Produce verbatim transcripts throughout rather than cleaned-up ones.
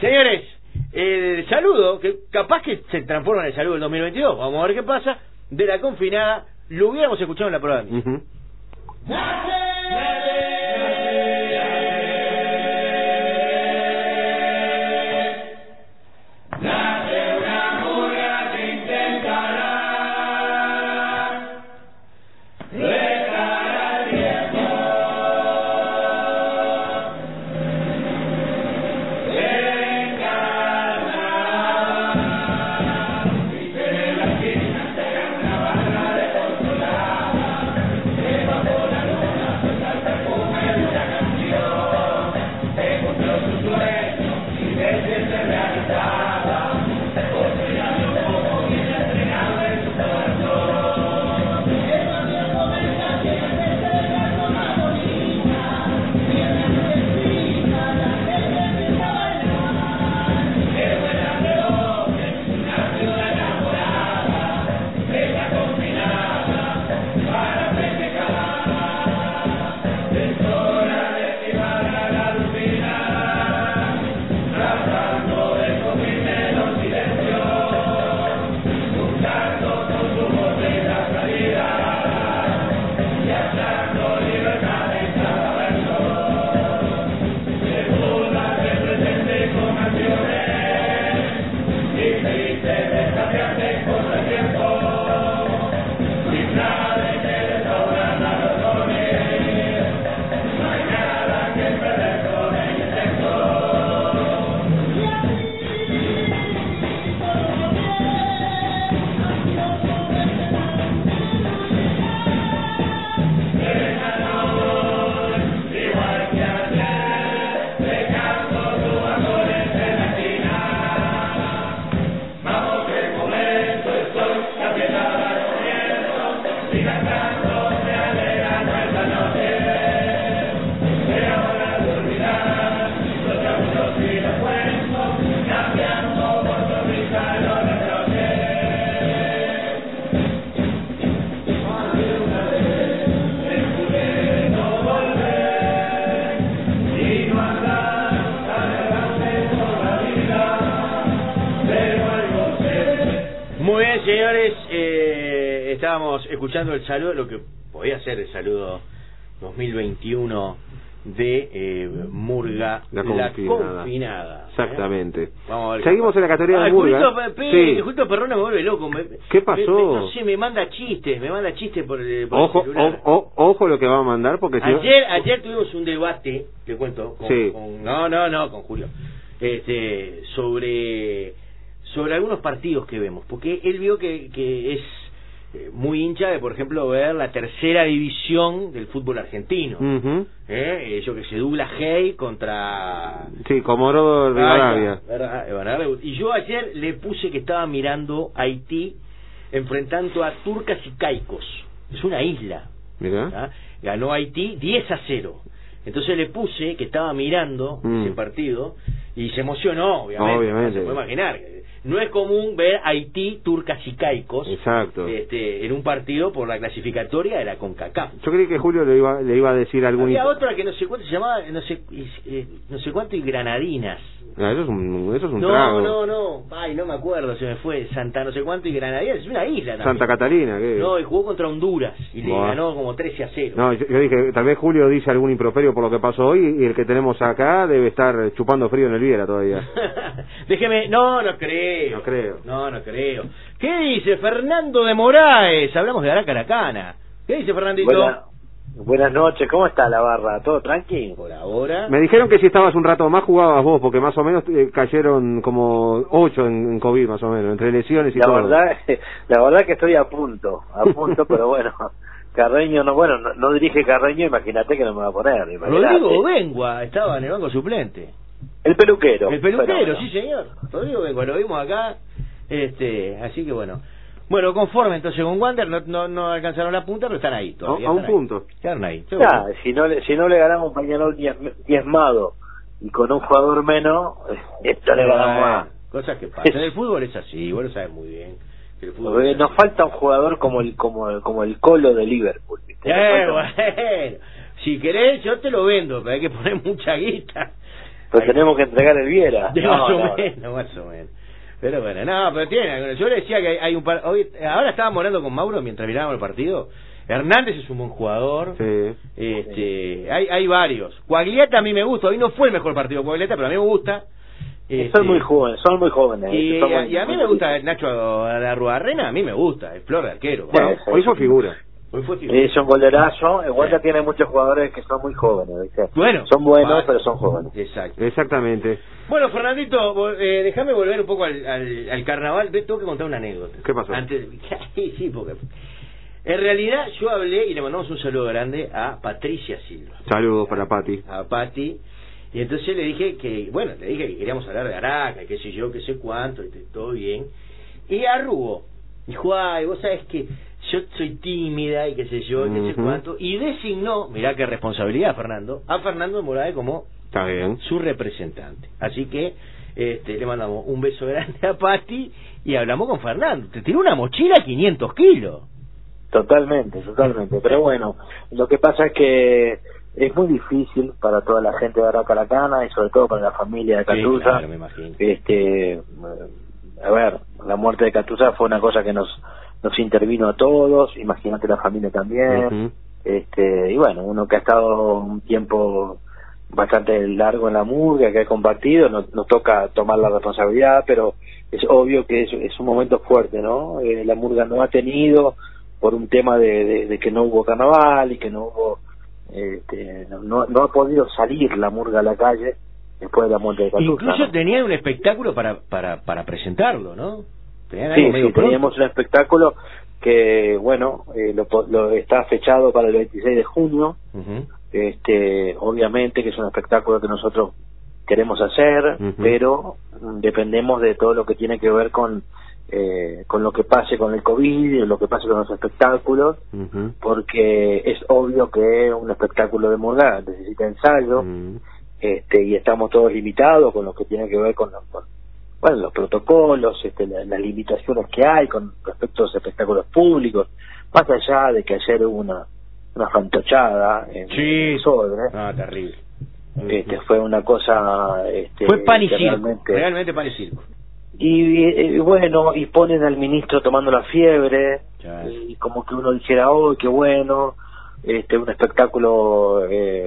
Señores, el saludo, que capaz que se transforma en el saludo del dos mil veintidós, vamos a ver qué pasa, de la confinada, lo hubiéramos escuchado en la prueba. Uh-huh. Muy bien, señores, eh, estábamos escuchando el saludo, lo que podía ser el saludo dos mil veintiuno de eh, Murga, la la confinada. confinada. Exactamente. ¿Eh? Vamos a ver. Seguimos en la categoría ah, de Murga. Justo, Pe, sí. Justo Perrona me vuelve loco. Me, ¿Qué pasó? Me, me, no sé, me manda chistes, me manda chistes por el, por ojo, el celular. o, o, ojo lo que va a mandar porque si ayer, ayer tuvimos un debate, te cuento, con, sí. con, no, no, no, con Julio, este, sobre sobre algunos partidos que vemos, porque él vio que, que es muy hincha de, por ejemplo, ver la tercera división del fútbol argentino. Uh-huh. ¿Eh? Yo que sé, Douglas Hay contra... Sí, Comodoro Rivadavia. Y yo ayer le puse que estaba mirando Haití enfrentando a Turcas y Caicos. Es una isla. Mirá. ¿Ah? Ganó Haití diez a cero. Entonces le puse que estaba mirando mm. ese partido y se emocionó, obviamente. Obviamente. Se puede imaginar. No es común ver Haití, Turcas y Caicos. Exacto. Este, en un partido por la clasificatoria de la CONCACAF. Yo creí que Julio le iba, le iba a decir algún... Había otra que no sé cuánto se llamaba, no sé, eh, no sé cuánto, y Granadinas. Ah, eso es un, eso es un no, trago. No, no, no, ay, no me acuerdo, se me fue. Santa no sé cuánto y Granadinas, es una isla también. Santa Catalina, ¿qué? No, y jugó contra Honduras y le Buah. ganó como trece a cero. No, yo, yo dije, tal vez Julio dice algún improperio por lo que pasó hoy y el que tenemos acá debe estar chupando frío en el Viera todavía. Déjeme, no, no creo. No creo. No, no creo. ¿Qué dice Fernando de Moraes? Hablamos de Aracaracana. ¿Qué dice Fernandito? Buena, buenas noches, ¿cómo está la barra? ¿Todo tranquilo? Por ahora. Me dijeron que si estabas un rato más jugabas vos, porque más o menos eh, cayeron como ocho en, en COVID, más o menos, entre lesiones y la todo. Verdad, la verdad que estoy a punto, a punto, pero bueno, Carreño, no bueno, no, no dirige Carreño, imagínate que no me va a poner. Imagínate. Rodrigo Bengua estaba en el banco suplente. El peluquero. El peluquero, bueno. sí señor. Rodrigo Bengua, lo vimos acá. Este, así que bueno. Bueno, conforme entonces con Wander, no, no, no alcanzaron la punta, pero están ahí todavía. A, a un ahí. punto. Quedaron ahí. Ya, si no le, si no le ganamos un Peñarol diezmado y con un jugador menos, esto le ganamos más. Cosas que pasan. El fútbol es así, vos lo sabes muy bien. El fútbol es Nos así. Falta un jugador como el como como el Colo de Liverpool, ¿viste? Eh, bueno, si querés yo te lo vendo, pero hay que poner mucha guita. Pero tenemos que entregar el Viera. De No, más o no, menos, no. más o menos. Pero bueno, no, pero tiene, yo le decía que hay, hay un par, hoy, ahora estábamos hablando con Mauro mientras mirábamos el partido. Hernández es un buen jugador. Sí. Este, hay, hay varios. Cuaglietta a mí me gusta, hoy no fue el mejor partido de Cuaglietta, pero a mí me gusta. Este, son muy jóvenes, son muy jóvenes. Y, son y, muy, y a mí me gusta Nacho Arruabarrena, a mí me gusta, es flor de arquero. Bueno, Sí, sí, hoy sí. fue figura. Hoy fue figura. Es un golerazo. Igual Sí. ya tiene muchos jugadores que son muy jóvenes, ¿viste? Bueno, son buenos, vale. pero son jóvenes. Exacto. Exactamente. Bueno, Fernandito, vol- eh, déjame volver un poco al, al, al carnaval. Ve, tengo que contar una anécdota. ¿Qué pasó? Antes, sí, sí, porque en realidad yo hablé y le mandamos un saludo grande a Patricia Silva. Saludos para Pati. A Pati. Y entonces le dije que, bueno, le dije que queríamos hablar de Araca, qué sé yo, qué sé cuánto, y te- todo bien. Y arrugó. Dijo, ay, vos sabés que yo soy tímida y qué sé yo, y qué sé Ujú. cuánto. Y designó, mirá qué responsabilidad, Fernando, a Fernando Morales como Está bien. su representante. Así que este, le mandamos un beso grande a Pati y hablamos con Fernando. Te tiró una mochila de quinientos kilos. Totalmente, totalmente. Pero bueno, lo que pasa es que es muy difícil para toda la gente de Araucanacana y sobre todo para la familia de Catusa. Sí, claro, me imagino. Este, a ver, la muerte de Catusa fue una cosa que nos nos intervino a todos. Imagínate la familia también. Ujú. Este, y bueno, uno que ha estado un tiempo bastante largo en la murga, que ha compartido, nos, nos toca tomar la responsabilidad, pero es obvio que es, es un momento fuerte, ¿no? Eh, la murga no ha tenido, por un tema de, de, de que no hubo carnaval y que no hubo, este, no, no ha podido salir la murga a la calle después de la muerte de Catusa. Incluso ¿no? tenían un espectáculo para para para presentarlo, ¿no? Tenían Sí, algo medio sí, pronto. teníamos un espectáculo que, bueno, eh, lo, po- lo está fechado para el veintiséis de junio. Ujú. Este, obviamente que es un espectáculo que nosotros queremos hacer, Ujú. pero mm, dependemos de todo lo que tiene que ver con eh, con lo que pase con el COVID y lo que pase con los espectáculos, Ujú. porque es obvio que un espectáculo de murga necesita ensayo, Ujú. este, y estamos todos limitados con lo que tiene que ver con, con bueno, los protocolos, este, la- las limitaciones que hay con respecto a los espectáculos públicos, más allá de que ayer hubo una una fantochada en, Sí. en Sodre, Ah, terrible. este, fue una cosa este, Fue pan y que circo, realmente- realmente pan y circo. y, y, bueno, y ponen al ministro tomando la fiebre, Ya. y como que uno dijera, oh, qué bueno, este, un espectáculo, eh,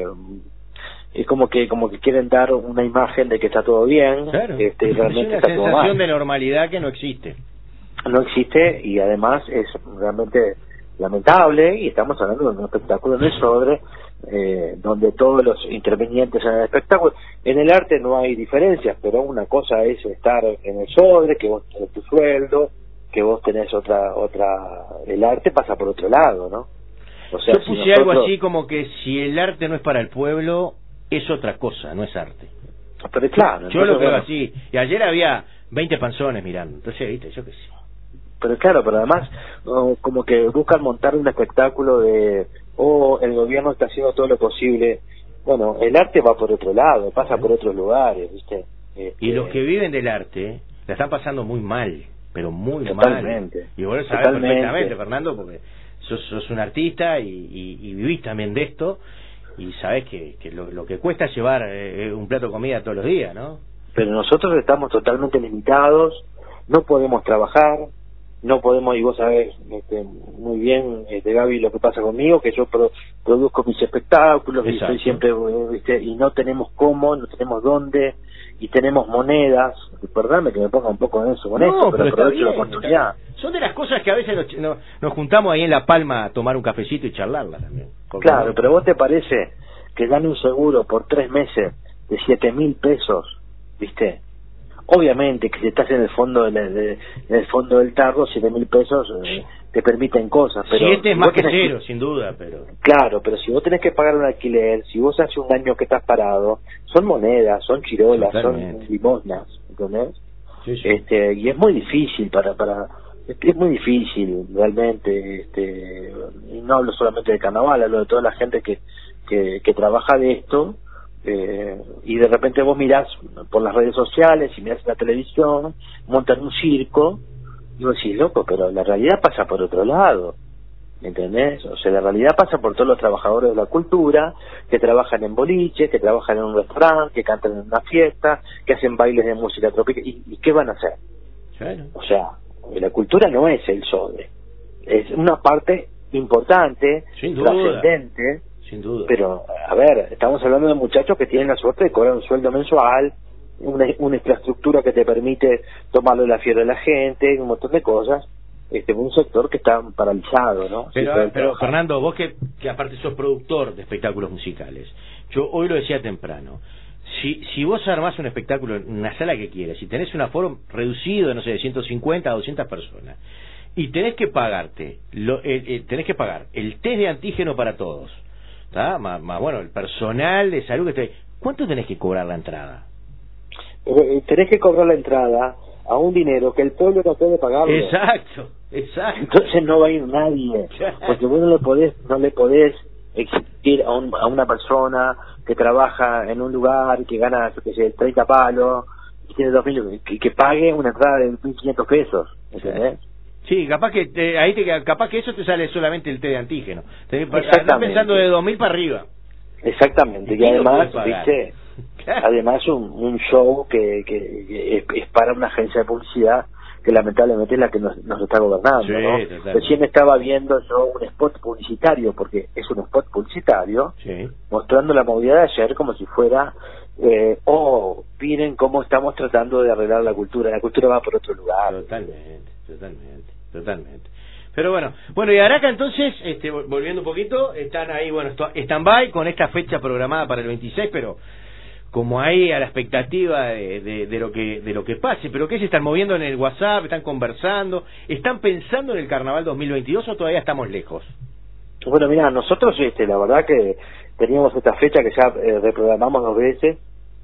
es como que como que quieren dar una imagen de que está todo bien, Claro. este, y Es realmente una está todo sensación mal. de normalidad que no existe. No existe, y además es realmente lamentable, y estamos hablando de un espectáculo en el Sodre, eh, donde todos los intervinientes en el espectáculo, en el arte no hay diferencias, pero una cosa es estar en el Sodre, que vos tenés tu sueldo, que vos tenés otra, otra, el arte pasa por otro lado, ¿no? O sea, Yo si puse algo nosotros- así como que si el arte no es para el pueblo, es otra cosa, no es arte. Pero claro, Yo lo entonces, veo bueno, así. Y ayer había veinte panzones mirando. Entonces, viste, yo qué sé. pero claro, pero además oh, como que buscan montar un espectáculo de, oh, el gobierno está haciendo todo lo posible. Bueno, el arte va por otro lado, pasa por otros lugares, ¿viste? Este, Y los que viven del arte la están pasando muy mal, pero muy Totalmente. mal. Y vos lo sabés Totalmente. perfectamente, Fernando, porque sos, sos un artista y, y, y vivís también de esto y sabés que, que lo, lo que cuesta llevar eh, un plato de comida todos los días, ¿no? Pero nosotros estamos totalmente limitados, no podemos trabajar, no podemos, y vos sabés este, muy bien, este, Gaby, lo que pasa conmigo, que yo pro- produzco mis espectáculos y Exacto. estoy siempre, eh, ¿viste? Y no tenemos cómo, no tenemos dónde, y tenemos monedas, perdóname que me ponga un poco en eso con esto, pero, está aprovecho la bien, oportunidad. está bien. Son de las cosas que a veces nos, nos, nos juntamos ahí en La Palma a tomar un cafecito y charlarla también. Porque Claro, no- pero vos te parece que gane un seguro por tres meses de siete mil pesos, ¿viste? Obviamente que si estás en el fondo de la- de- en el fondo del tarro, siete mil pesos eh, te permiten cosas, pero Siete es si más vos que tenés cero, sin duda, pero... Claro, pero si vos tenés que pagar un alquiler, si vos hace un año que estás parado, son monedas, son chirolas, Totalmente. son limosnas, ¿entendés? Sí, sí. Este, y es muy difícil para para es es muy difícil realmente, este, y no hablo solamente de carnaval, hablo de toda la gente que que, que trabaja de esto, eh, y de repente vos mirás por las redes sociales y mirás la televisión, montan un circo y vos decís, loco, pero la realidad pasa por otro lado. ¿entendés? O sea, la realidad pasa por todos los trabajadores de la cultura, que trabajan en boliches, que trabajan en un restaurante, que cantan en una fiesta, que hacen bailes de música tropical, ¿y, y qué van a hacer? Claro. O sea, la cultura no es el sobre, es una parte importante, trascendente, sin duda. Pero, a ver, estamos hablando de muchachos que tienen la suerte de cobrar un sueldo mensual, una, una infraestructura que te permite tomarle la fiebre a la gente, un montón de cosas. Este, un sector que está paralizado, ¿no? Pero, sí, pero Fernando, vos que, que aparte sos productor de espectáculos musicales, yo hoy lo decía temprano, si si vos armás un espectáculo en una sala que quieras, si tenés un aforo reducido, no sé, de ciento cincuenta a doscientas personas, y tenés que pagarte, lo, eh, eh, tenés que pagar el test de antígeno para todos, ¿tá? Más, más, bueno, el personal de salud que esté, ¿cuánto tenés que cobrar la entrada? Eh, tenés que cobrar la entrada a un dinero que el pueblo no puede pagarlo. Exacto, exacto. Entonces no va a ir nadie, porque vos no le podés, no le podés exigir a, un, a una persona que trabaja en un lugar que gana, yo qué sé, treinta palos, y tiene dos mil, que, que pague una entrada de mil quinientos pesos, ¿entendés? Sí, capaz que te, ahí te, capaz que eso te sale solamente el té de antígeno. Te, estás pensando de dos mil para arriba. Exactamente, y, y además, viste, claro. Además un, un show que, que, que es, es para una agencia de publicidad que lamentablemente es la que nos, nos está gobernando, sí, ¿no? Recién estaba viendo yo un spot publicitario, porque es un spot publicitario, sí, mostrando la movida de ayer como si fuera, eh, oh, miren cómo estamos tratando de arreglar la cultura, la cultura va por otro lugar. Totalmente, totalmente, totalmente. Pero bueno, bueno, y Araca entonces, este, volviendo un poquito, están ahí, bueno, stand-by con esta fecha programada para el veintiséis, pero como ahí a la expectativa de, de, de lo que de lo que pase. ¿Pero qué se están moviendo en el WhatsApp? ¿Están conversando? ¿Están pensando en el Carnaval dos mil veintidós o todavía estamos lejos? Bueno, mira, nosotros este, la verdad que teníamos esta fecha que ya eh, reprogramamos dos veces,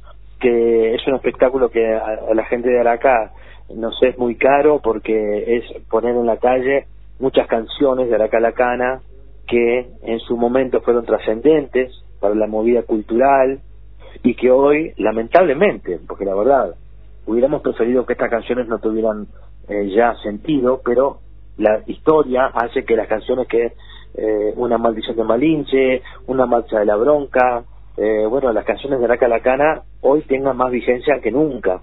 que es un espectáculo que a, a la gente de Araca nos es muy caro porque es poner en la calle muchas canciones de Araca La Cana que en su momento fueron trascendentes para la movida cultural y que hoy, lamentablemente, porque la verdad, hubiéramos preferido que estas canciones no tuvieran eh, ya sentido, pero la historia hace que las canciones que eh, Una maldición de Malinche, Una marcha de la bronca, eh, bueno, las canciones de Araca La Cana hoy tengan más vigencia que nunca.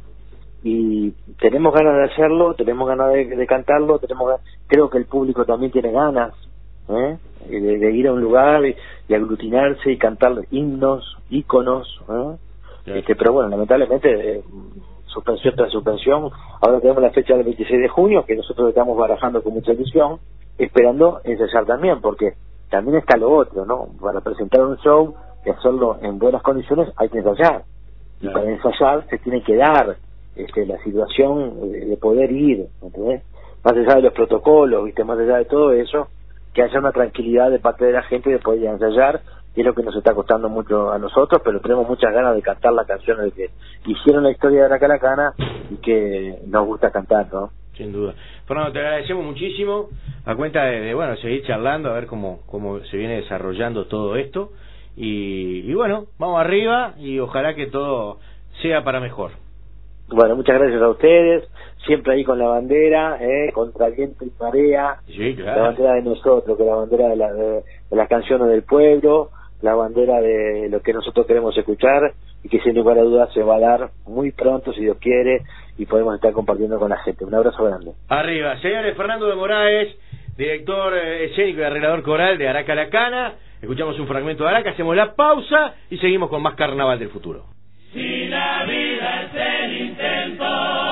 Y tenemos ganas de hacerlo, tenemos ganas de, de cantarlo, tenemos creo que el público también tiene ganas ¿eh? de, de ir a un lugar y, y aglutinarse y cantar himnos, íconos ¿eh? Sí. Este, pero bueno, lamentablemente eh, suspensión tras suspensión. Ahora tenemos la fecha del veintiséis de junio que nosotros estamos barajando con mucha ilusión, esperando ensayar también, porque también está lo otro, ¿no? Para presentar un show y hacerlo en buenas condiciones hay que ensayar, sí. Y para ensayar se tiene que dar Este, la situación de, de poder ir, ¿entendés? Más allá de los protocolos, ¿viste? Más allá de todo eso, que haya una tranquilidad de parte de la gente de poder ensayar, que es lo que nos está costando mucho a nosotros, pero tenemos muchas ganas de cantar las canciones que hicieron la historia de Araca La Cana y que nos gusta cantar, ¿no? Sin duda. Fernando, te agradecemos muchísimo, a cuenta de, de bueno, seguir charlando, a ver cómo, cómo se viene desarrollando todo esto, y, y bueno, vamos arriba, y ojalá que todo sea para mejor. Bueno, muchas gracias a ustedes, siempre ahí con la bandera, eh, contra viento y marea, sí, claro. La bandera de nosotros, que la bandera de, la, de, de las canciones del pueblo, la bandera de lo que nosotros queremos escuchar y que sin lugar a dudas se va a dar muy pronto, si Dios quiere, y podemos estar compartiendo con la gente. Un abrazo grande. Arriba, señores, Fernando de Moraes, director eh, escénico y arreglador coral de Araca La Cana. Escuchamos un fragmento de Araca, hacemos la pausa y seguimos con más Carnaval del Futuro. Si la vida es el intento,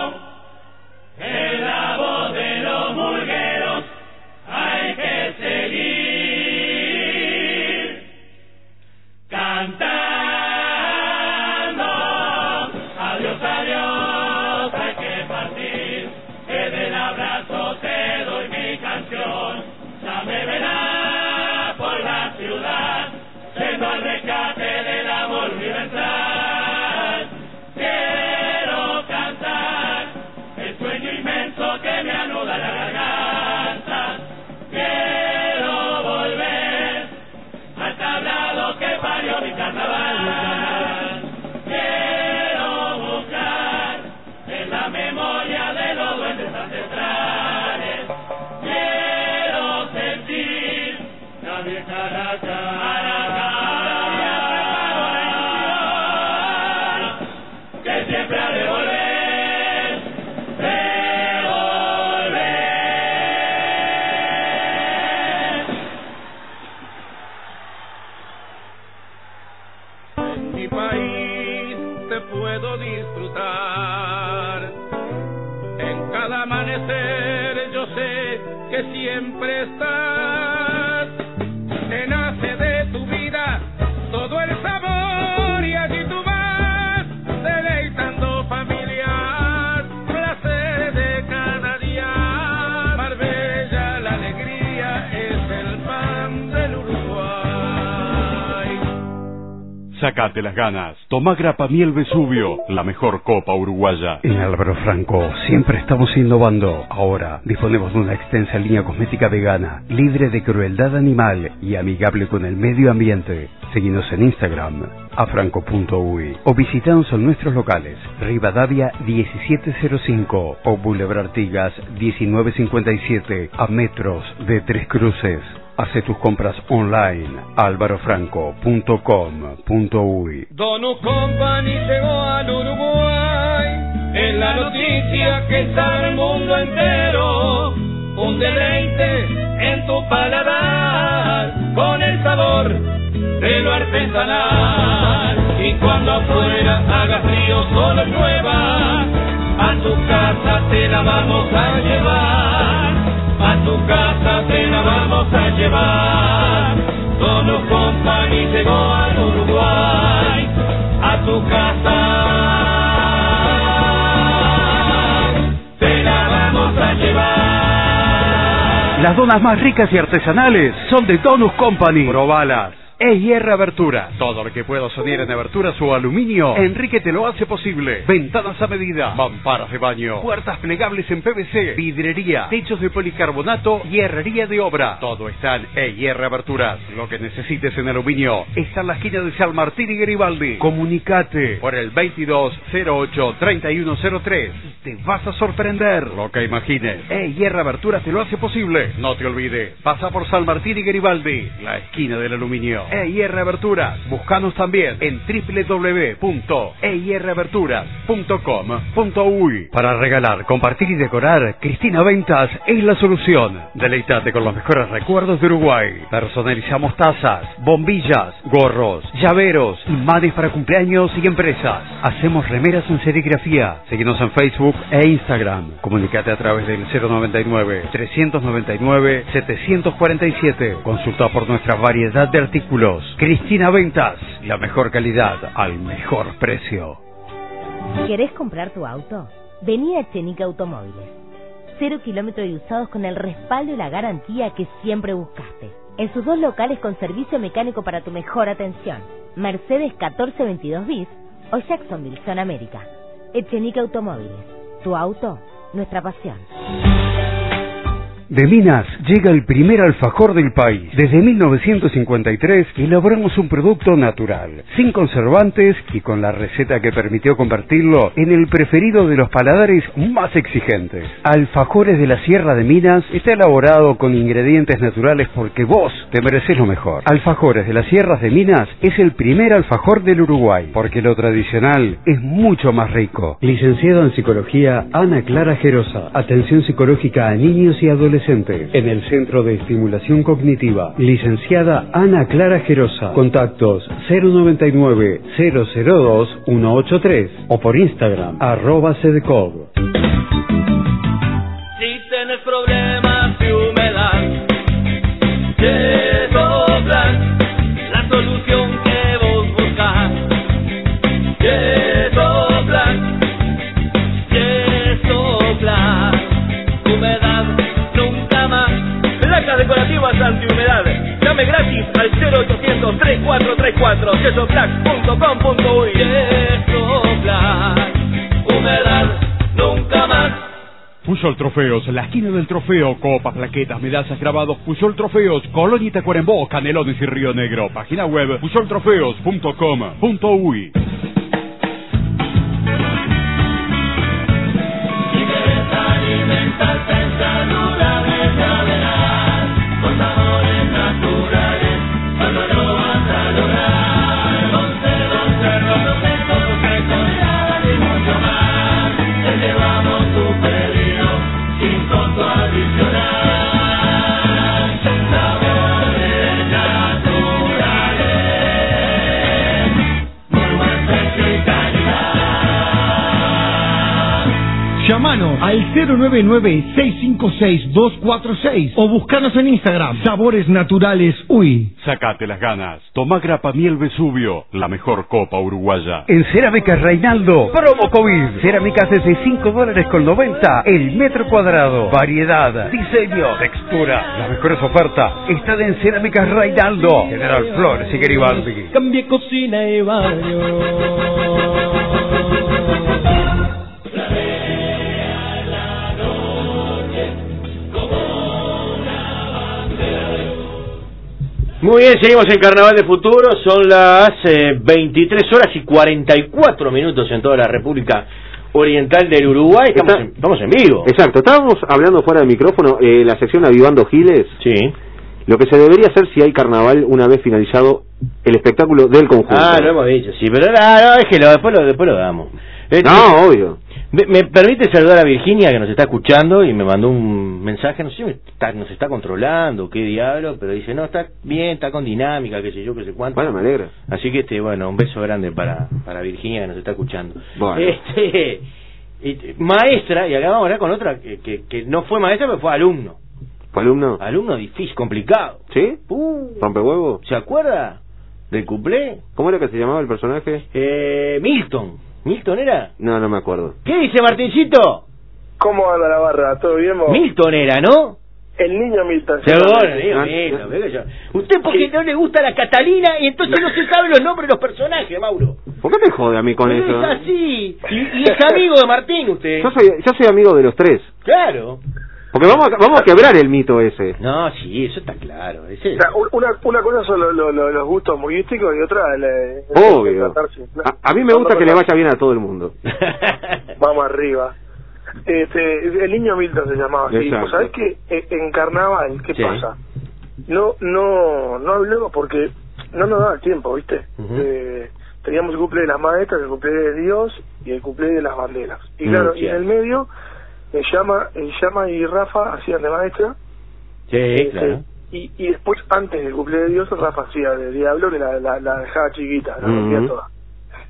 en la voz de los murgueros hay que seguir cantando. Adiós, adiós, hay que partir, que del abrazo te doy mi canción. Ya me verá por la ciudad, siendo el rescate del amor universal. Yeah. amanecer yo sé que siempre estás. Te nace de tu vida todo el sabor y allí tú vas deleitando familias, placeres de cada día. Marbella, la alegría es el pan del Uruguay. Sácate las ganas. Toma Grapa Miel Vesubio, la mejor copa uruguaya. En Álvaro Franco siempre estamos innovando. Ahora disponemos de una extensa línea cosmética vegana, libre de crueldad animal y amigable con el medio ambiente. Seguinos en Instagram, afranco punto uy, o visitanos en nuestros locales, Rivadavia diecisiete cero cinco o Boulevard Artigas diecinueve cincuenta y siete, a metros de Tres Cruces. Hace tus compras online, álvaro franco punto com punto uy. Donut Company llegó al Uruguay, es la noticia que está en el mundo entero. Un deleite en tu paladar, con el sabor de lo artesanal. Y cuando afuera haga frío, solo llueva, a tu casa te la vamos a llevar. A tu casa te la vamos a llevar. Donut Company llegó al Uruguay. A tu casa te la vamos a llevar. Las donas más ricas y artesanales son de Donut Company. Probalas. E I R Abertura. Todo lo que puedo soñar en aberturas o aluminio, Enrique te lo hace posible. Ventanas a medida, mamparas de baño, puertas plegables en P V C, vidrería, techos de policarbonato y herrería de obra. Todo está en E I R Aberturas. Lo que necesites en aluminio está en la esquina de San Martín y Garibaldi. Comunicate por el veintidós cero ocho treinta y uno cero tres y te vas a sorprender. Lo que imagines, E I R Aberturas te lo hace posible. No te olvides, pasa por San Martín y Garibaldi, la esquina del aluminio. E I R Aberturas. Búscanos también en doble u doble u doble u punto e i r aberturas punto com punto uy. Para regalar, compartir y decorar, Cristina Ventas es la solución. Deleitate con los mejores recuerdos de Uruguay. Personalizamos tazas, bombillas, gorros, llaveros, imanes para cumpleaños y empresas. Hacemos remeras en serigrafía. Síguenos en Facebook e Instagram. Comunicate a través del cero noventa y nueve, trescientos noventa y nueve, setecientos cuarenta y siete. Consulta por nuestra variedad de artículos. Cristina Ventas, la mejor calidad al mejor precio. ¿Querés comprar tu auto? Vení a Echenique Automóviles. Cero kilómetros y usados con el respaldo y la garantía que siempre buscaste. En sus dos locales con servicio mecánico para tu mejor atención. Mercedes catorce veintidós bis o Jacksonville, Zona América. Echenique Automóviles. Tu auto, nuestra pasión. De Minas llega el primer alfajor del país. Desde mil novecientos cincuenta y tres elaboramos un producto natural, sin conservantes y con la receta que permitió convertirlo en el preferido de los paladares más exigentes. Alfajores de la Sierra de Minas está elaborado con ingredientes naturales porque vos te mereces lo mejor. Alfajores de las Sierras de Minas es el primer alfajor del Uruguay, porque lo tradicional es mucho más rico. Licenciada en Psicología, Ana Clara Gerosa. Atención psicológica a niños y adolescentes en el Centro de Estimulación Cognitiva. Licenciada Ana Clara Gerosa. Contactos cero noventa y nueve, cero cero dos, ciento ochenta y tres o por Instagram arroba cdcog. Si tienes problemas de humedad, Yesoplan, la solución que vos buscas. Yesoplan, Yesoplan, humedad nunca más. Placas decorativas antihumedad. Llame gratis al cero ochocientos, treinta y cuatro treinta y cuatro, yesoplan punto com punto uy. Yesoplan, humedad nunca más. Puyol Trofeos, la esquina del trofeo, copas, plaquetas, medallas, grabados. Puyol Trofeos, Colonia y Tacuarembó, Canelones y Río Negro. Página web puyol trofeos punto com punto uy. Si quieres alimentarte saludable, ya verás, con sabores naturales, solo lo vas a lograr. Conserva, conserva los secos, secos y mucho más. Te llevamos tu pedido sin costo adicional. Sabores naturales, muy buen Llamanos al cero nueve nueve, seis cinco seis, dos cuatro seis o buscanos en Instagram, Sabores Naturales Uy. Sacate las ganas. Tomá Grapa Miel Vesubio, la mejor copa uruguaya. En Cerámicas Reinaldo, promo COVID. Cerámicas desde cinco dólares con noventa el metro cuadrado. Variedad, diseño, textura. Las mejores ofertas están en Cerámicas Reinaldo, General Flores y Garibaldi. Cambie cocina y baño. Muy bien, seguimos en Carnaval de Futuro, son las eh, veintitrés horas y cuarenta y cuatro minutos en toda la República Oriental del Uruguay. Estamos, Está, en, estamos en vivo. Exacto, estábamos hablando fuera del micrófono, eh, la sección Avivando Giles. Sí. Lo que se debería hacer si hay carnaval una vez finalizado el espectáculo del conjunto. Ah, lo hemos dicho, sí, pero no, no, déjelo, después lo, después lo damos. Eh, No, obvio. Me, me permite saludar a Virginia, que nos está escuchando y me mandó un mensaje, no sé si me está, nos está controlando, qué diablo, pero dice, no, está bien, está con dinámica, qué sé yo, qué sé cuánto. Bueno, me alegra. Así que, este, bueno, un beso grande para, para Virginia, que nos está escuchando. Bueno. Este, y, maestra, y acá vamos a hablar con otra que, que, que no fue maestra, pero fue alumno. ¿Fue alumno? Alumno difícil, complicado. ¿Sí? Uh, ¿Rompehuevo? ¿Se acuerda del cuplé? ¿Cómo era que se llamaba el personaje? Eh, Milton. ¿Milton era? No, no me acuerdo. ¿Qué dice Martincito? ¿Cómo anda la barra? ¿Todo bien vos? Milton era, ¿no? El niño Milton. Seguro, el niño Milton. ¿Ve que yo? Usted porque no le gusta la Catalina y entonces no se sabe los nombres de los personajes, Mauro. ¿Por qué te jode a mí con Pero eso? es así. Y, y es amigo de Martín usted. Yo soy, yo soy amigo de los tres. Claro. Porque vamos a, vamos a quebrar el mito ese. No, sí, eso está claro. Ese... O sea, una, una cosa son lo, lo, lo, los gustos humorísticos y otra el, el, Obvio. el tratarse. A, a mí me gusta que le vaya bien a todo el mundo. Vamos arriba. Este, el niño Milton se llamaba así. Exacto. ¿Sabés qué? En Carnaval, ¿qué Sí. pasa? No, no, no hablemos porque no nos daba el tiempo, ¿viste? Uh-huh. eh, teníamos el cumple de las maestras, el cumple de Dios y el cumple de las banderas. Y Mm, claro, sí. y en el medio, eh, llama, eh, llama y Rafa hacían de maestra. Sí, Eh, claro. Y, y después, antes del cumple de Dios, Rafa hacía de Diablo, que la, la, la dejaba chiquita, la rompía Ujú. toda.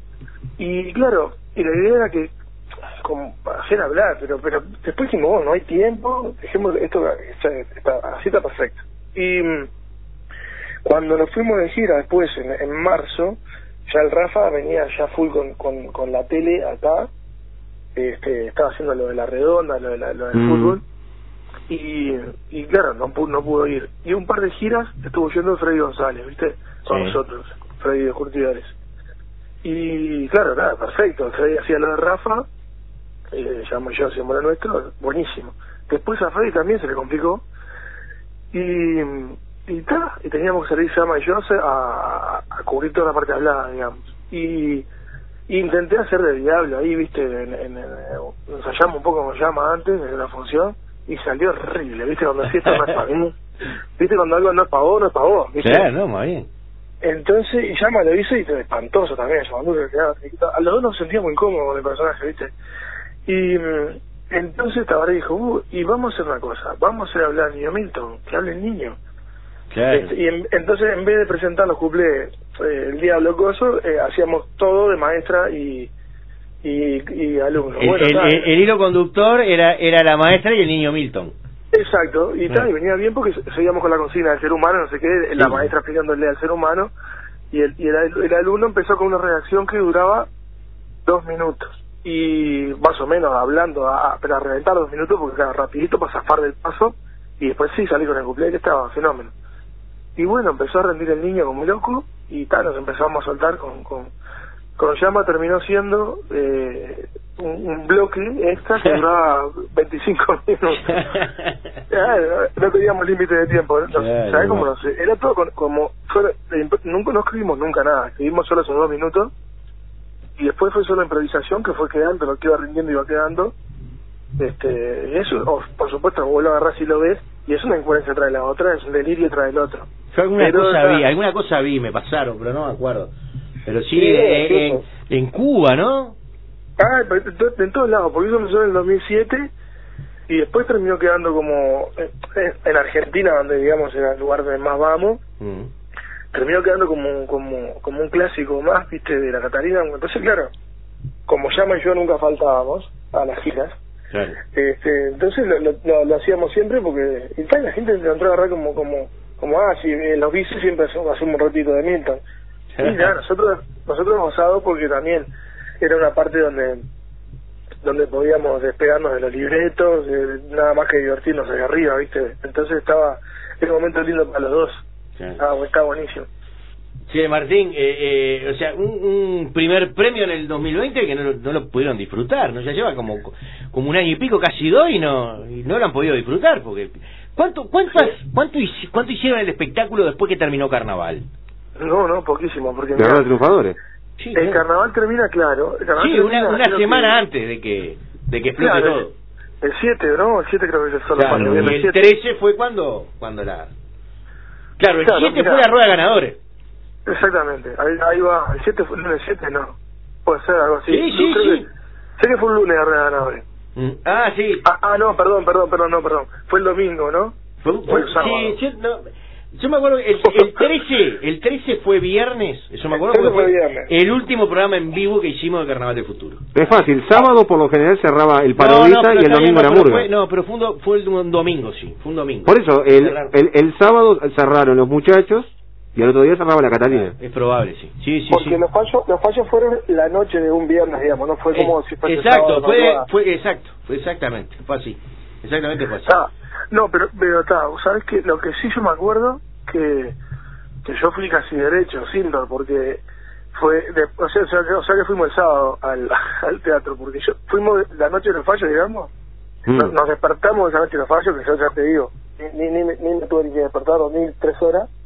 Y claro, y la idea era que, como hacer hablar, pero pero después dijimos, oh, no hay tiempo, dejemos esto, está, está, así está perfecto. Y mm, cuando nos fuimos de gira después, en, en marzo, ya el Rafa venía ya full con, con, con la tele acá, este, estaba haciendo lo de la redonda, lo, de la, lo del Mm. fútbol. Y, y claro, no, pu- no pudo ir. Y un par de giras estuvo yendo Freddy González, ¿viste? Con Sí. nosotros, Freddy de Curtidores. Y claro, nada, perfecto. Freddy hacía lo de Rafa, eh, llamo yo, hacíamos lo nuestro, buenísimo. Después a Freddy también se le complicó. Y, y, ta, y teníamos que salir Llama y yo a, a cubrir toda la parte hablada, digamos. Y, y intenté hacer de Diablo ahí, ¿viste? En, en, en, ensayamos un poco como Llama antes, en la función. Y salió horrible, ¿viste? Cuando así esto no es para mí. ¿Viste? Cuando algo no es para vos, no es para vos, ¿viste? Claro, no, más bien. Entonces, y Llama lo hizo y te espantoso también. Llama, a los dos nos sentíamos incómodos con el personaje, ¿viste? Y mm, entonces Tabaré dijo, uh, y vamos a hacer una cosa, vamos a hacer hablar al niño Milton, que hable el niño. Claro. Este, y en, entonces, en vez de presentar los cuplés eh, el Diablo Coso, eh, hacíamos todo de maestra y y, y alumno. El, Bueno, el, tal. el- el hilo conductor era era la maestra y el niño Milton. Exacto, y tal, Ah. y venía bien porque seguíamos con la consigna del ser humano, no sé qué, la Sí. maestra explicándole al ser humano, y el, y el, el alumno empezó con una redacción que duraba dos minutos, y más o menos hablando, a, pero a reventar dos minutos, porque claro, rapidito para zafar del paso, y después sí salí con el cumpleaños, que estaba fenómeno. Y bueno, empezó a rendir el niño como loco, y tal, nos empezamos a soltar con... con con Llama terminó siendo eh, un, un bloque extra que duraba veinticinco minutos. Ya, no teníamos límite de tiempo, ¿no? Claro, ¿Sabes cómo no. no sé? Era todo con- como... Solo, nunca no escribimos nunca nada, escribimos solo esos dos minutos y después fue solo improvisación que fue quedando, lo que iba rindiendo iba quedando. Este, y eso, oh, por supuesto, vos lo agarrás y lo ves, y es una incoherencia trae la otra, es un delirio trae el otro. Yo alguna Pero, cosa ta- vi, alguna cosa vi, me pasaron, pero no me acuerdo. Pero sí, Sí, en, sí, en, en Cuba, ¿no? Ah, pero en to- en todos lados, porque eso empezó en el dos mil siete y después terminó quedando como eh, en Argentina, donde digamos era el lugar donde más vamos, Mm. terminó quedando como como como un clásico más, viste, de la Catalina. Entonces, claro, como Llama y yo nunca faltábamos a las giras, Claro. Este, entonces lo, lo, lo, lo hacíamos siempre porque y tal, la gente se entró a agarrar como, como, como ah, si en los bicis siempre hacemos un ratito de Milton. Y ya, nosotros, nosotros hemos usado porque también era una parte donde donde podíamos despegarnos de los libretos, eh, nada más que divertirnos ahí arriba, ¿viste? Entonces estaba, era un momento lindo para los dos. Claro. Ah, está buenísimo. Sí, Martín, eh, eh, o sea, un, un primer premio en el dos mil veinte que no, lo- no lo pudieron disfrutar, ¿no? Ya lleva como como un año y pico, casi dos, y no y no lo han podido disfrutar, porque ¿cuánto cuántas, cuánto, hici- cuánto hicieron el espectáculo después que terminó Carnaval? No, no, poquísimo, porque De verdad, mirá, triunfadores. Sí, el no. carnaval termina, claro. El carnaval Sí, termina, una, una creo semana que- antes de que de que explote Claro, todo. El siete, ¿no? El siete creo que es el solo Claro, cuando y viene el siete. trece fue cuando cuando la... Claro, el Claro, siete mirá. fue la rueda de ganadores. Exactamente, ahí, ahí va. El siete fue el lunes siete, no. Puede ser algo así. Sí, Yo sí, creo sí. que- sé que fue un lunes de ganadores. Mm, Ah, sí. Ah, ah, no, perdón, perdón, perdón, no, perdón. Fue el domingo, ¿no? Fue, Fue fue- el sábado. sí, yo, no, yo me acuerdo, el, el trece el trece fue viernes, eso me acuerdo, El trece porque fue fue viernes. el último programa en vivo que hicimos de Carnaval del Futuro. Es fácil, sábado por lo general cerraba el No, parodista no, pero y el está bien, domingo la no, pero murga. fue- No, pero fue un, do- fue el un domingo, sí, fue un domingo. Por eso, el, Cerraron. el, el sábado cerraron los muchachos y al otro día cerraba la Catalina. Es probable, sí. Sí, sí, Porque sí. los fallos los fallos fueron la noche de un viernes, digamos, no fue como Eh, si fuese exacto, sábado, fue, madrugada. fue exacto, fue exactamente, fue así. Exactamente fue así. Está. No, pero pero está, ¿sabes qué? Lo que sí yo me acuerdo que que yo fui casi derecho, Sindor, porque fue de, o, sea, o, sea, que- o sea que fuimos el sábado al, al teatro, porque yo fuimos la noche de los fallos, digamos, Mm. nos, nos despertamos esa noche de los fallos, que yo ya te digo, ni, ni, ni, ni me tuve ni que despertar, ni tres horas,